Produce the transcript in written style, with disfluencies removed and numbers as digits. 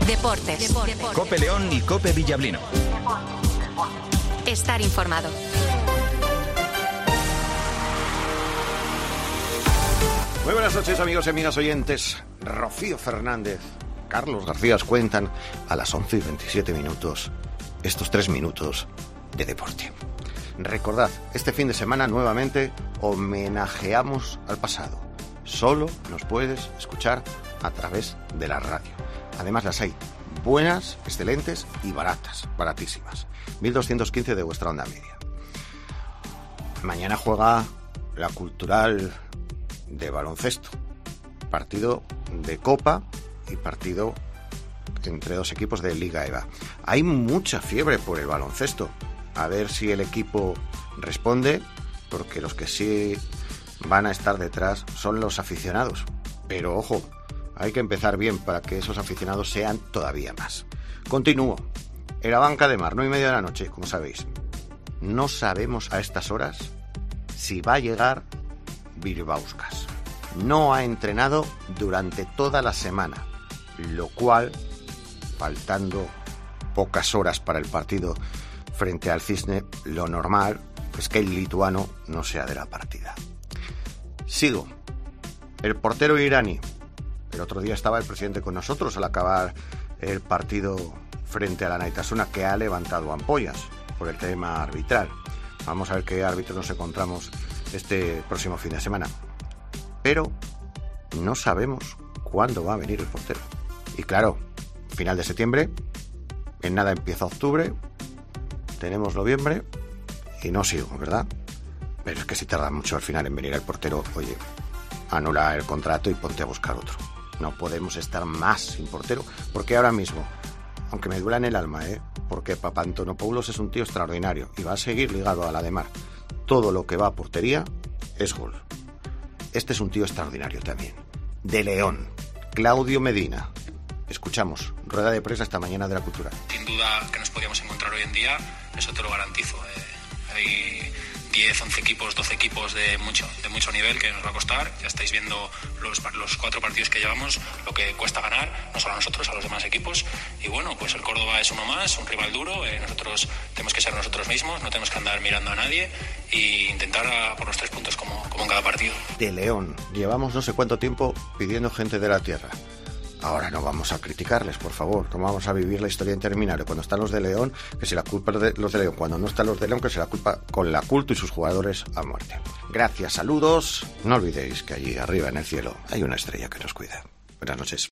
Deportes. COPE León y COPE Villablino. Estar informado. Muy buenas noches, amigos y amigas oyentes. Rocío Fernández, Carlos García os cuentan a las 11:27 estos 3 minutos de deporte. Recordad, este fin de semana nuevamente homenajeamos al pasado. Solo nos puedes escuchar a través de la radio. Además las hay buenas, excelentes y baratas, baratísimas. 1215 de vuestra onda media. Mañana juega la Cultural de baloncesto. Partido de Copa y partido entre dos equipos de Liga EVA. Hay mucha fiebre por el baloncesto. A ver si el equipo responde, porque los que sí van a estar detrás son los aficionados. Pero ojo, hay que empezar bien para que esos aficionados sean todavía más. Continúo. En la banca de Mar, 9:30 de la noche, como sabéis. No sabemos a estas horas si va a llegar Birbauskas. No ha entrenado durante toda la semana, lo cual, faltando pocas horas para el partido frente al Cisne, lo normal es que el lituano no sea de la partida. Sigo. El portero iraní. El otro día estaba el presidente con nosotros al acabar el partido frente a la Naitasuna, que ha levantado ampollas por el tema arbitral. Vamos a ver qué árbitros nos encontramos este próximo fin de semana. Pero no sabemos cuándo va a venir el portero. Y claro, final de septiembre, en nada empieza octubre, tenemos noviembre y no sigo, ¿verdad? Pero es que si tarda mucho al final en venir el portero, oye, anula el contrato y ponte a buscar otro. No podemos estar más sin portero, porque ahora mismo, aunque me duela en el alma, porque Papantonopoulos es un tío extraordinario y va a seguir ligado a la de Mar. Todo lo que va a portería es gol. Este es un tío extraordinario también. De León, Claudio Medina. Escuchamos, rueda de prensa esta mañana de la Cultura. Sin duda que nos podíamos encontrar hoy en día, eso te lo garantizo. Hay 10, 11 equipos, 12 equipos de mucho nivel que nos va a costar. Ya estáis viendo los 4 partidos que llevamos, lo que cuesta ganar, no solo a nosotros, a los demás equipos. Y bueno, pues el Córdoba es uno más, un rival duro. Nosotros tenemos que ser nosotros mismos, no tenemos que andar mirando a nadie e intentar por los 3 puntos como en cada partido. De León, llevamos no sé cuánto tiempo pidiendo gente de la tierra. Ahora no vamos a criticarles, por favor. No vamos a vivir la historia interminable. Cuando están los de León, que se la culpa de los de León. Cuando no están los de León, que se la culpa con la Culto y sus jugadores a muerte. Gracias, saludos. No olvidéis que allí arriba en el cielo hay una estrella que nos cuida. Buenas noches.